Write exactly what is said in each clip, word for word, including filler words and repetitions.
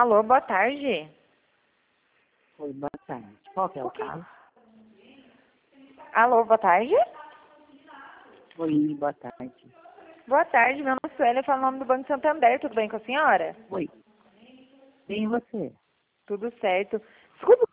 Alô, boa tarde. Oi, boa tarde. Qual que é o Ok. caso? Alô, boa tarde. Oi, boa tarde. Boa tarde, meu nome é Sueli, eu falo o nome do Banco Santander, tudo bem com a senhora? Oi. Bem, e você? Tudo certo. Desculpa.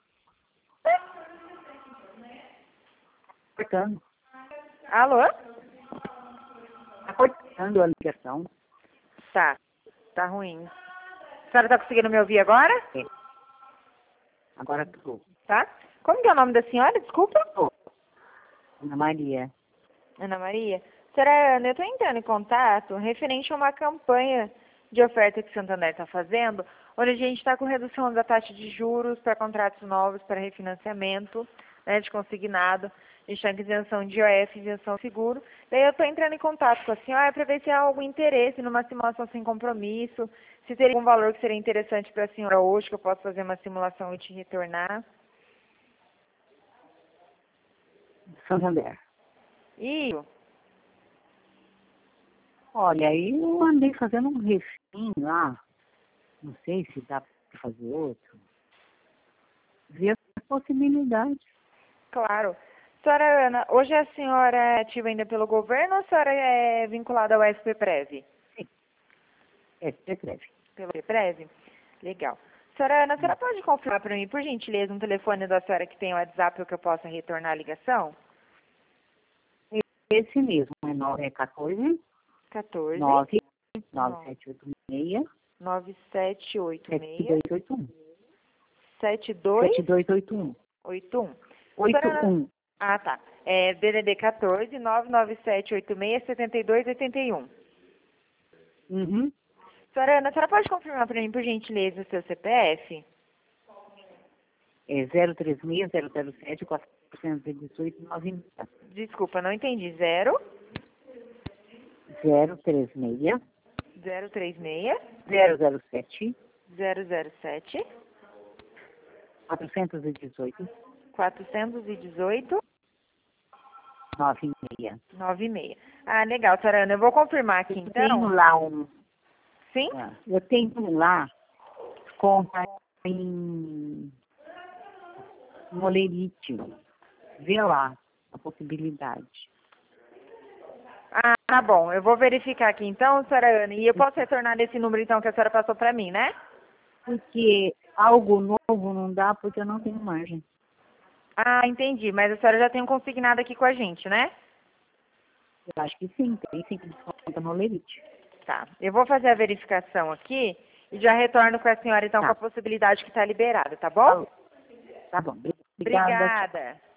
Cortando. Alô? Tá cortando a ligação. Tá, tá ruim. A senhora tá conseguindo me ouvir agora? É. Agora tô. Tá? Como que é o nome da senhora, desculpa? Tô. Ana Maria. Ana Maria. Senhora Ana, eu estou entrando em contato referente a uma campanha de oferta que o Santander está fazendo, onde a gente está com redução da taxa de juros para contratos novos, para refinanciamento, né, de consignado. A gente está com isenção de I O F, isenção de seguro. Daí eu estou entrando em contato com a senhora para ver se há algum interesse numa simulação sem compromisso, se teria algum valor que seria interessante para a senhora hoje, que eu posso fazer uma simulação e te retornar. Santander. Isso. Olha, eu andei fazendo um refim lá. Não sei se dá para fazer outro. Ver as possibilidades. Claro. Senhora Ana, hoje a senhora é ativa ainda pelo governo ou a senhora é vinculada ao S P Prev? Sim. É, você escreve. Pelo S P Prev? Legal. Senhora Ana, a senhora pode confirmar para mim, por gentileza, um telefone da senhora que tem o WhatsApp ou que eu possa retornar a ligação? Esse mesmo, é nove é quatorze, quatorze, nove, nove sete oito seis, nove sete oito sete seis, dois oito um. sete dois sete dois oito um. oito um. oito um. Ah, tá. É D D D quatorze, nove nove sete oito seis, sete dois oito um. Uhum. Senhora Ana, a senhora pode confirmar para mim, por gentileza, o seu C P F? É zero três seis, zero zero sete, quatrocentos e dezoito, nove. Desculpa, não entendi. Zero, zero três seis, zero três seis, zero zero sete, zero zero sete, quatrocentos e dezoito, quatrocentos e dezoito, nove seis. nove seis. Ah, legal, senhora Ana. Eu vou confirmar aqui, Eu tenho então. lá um. Sim? ah, Eu tenho lá conta em molerite. Vê lá a possibilidade. Ah, tá bom. Eu vou verificar aqui, então, senhora Ana. E eu posso retornar nesse número, então, que a senhora passou para mim, né? Porque algo novo não dá porque eu não tenho margem. Ah, entendi. Mas a senhora já tem um consignado aqui com a gente, né? Eu acho que sim, tem sim que desconta molerite. Tá. Eu vou fazer a verificação aqui e já retorno com a senhora, então, Tá. com a possibilidade que está liberada, tá bom? Tá, tá bom. Obrigada. Tchau. Obrigada.